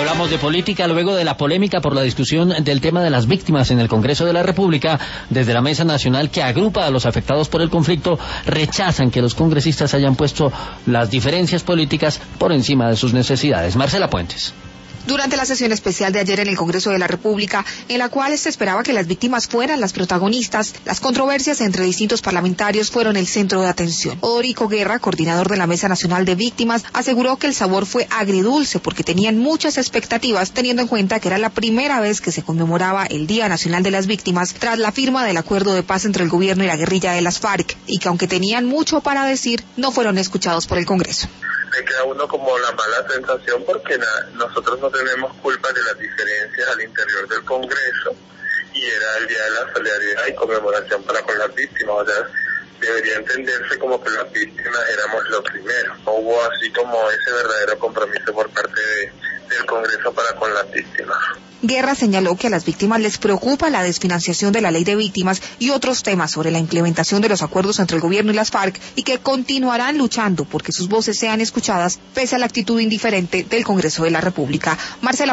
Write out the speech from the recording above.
Hablamos de política luego de la polémica por la discusión del tema de las víctimas en el Congreso de la República. Desde la Mesa Nacional, que agrupa a los afectados por el conflicto, rechazan que los congresistas hayan puesto las diferencias políticas por encima de sus necesidades. Marcela Puentes. Durante la sesión especial de ayer en el Congreso de la República, en la cual se esperaba que las víctimas fueran las protagonistas, las controversias entre distintos parlamentarios fueron el centro de atención. Odorico Guerra, coordinador de la Mesa Nacional de Víctimas, aseguró que el sabor fue agridulce porque tenían muchas expectativas, teniendo en cuenta que era la primera vez que se conmemoraba el Día Nacional de las Víctimas tras la firma del acuerdo de paz entre el gobierno y la guerrilla de las FARC, y que aunque tenían mucho para decir, no fueron escuchados por el Congreso. Me queda uno como la mala sensación porque nosotros no tenemos culpa de las diferencias al interior del Congreso y era el Día de la Solidaridad y conmemoración para con las víctimas, o sea, debería entenderse como que las víctimas éramos lo primero. No hubo así como ese verdadero compromiso por parte del Congreso para con las víctimas. Guerra señaló que a las víctimas les preocupa la desfinanciación de la ley de víctimas y otros temas sobre la implementación de los acuerdos entre el gobierno y las FARC y que continuarán luchando porque sus voces sean escuchadas pese a la actitud indiferente del Congreso de la República. Marcela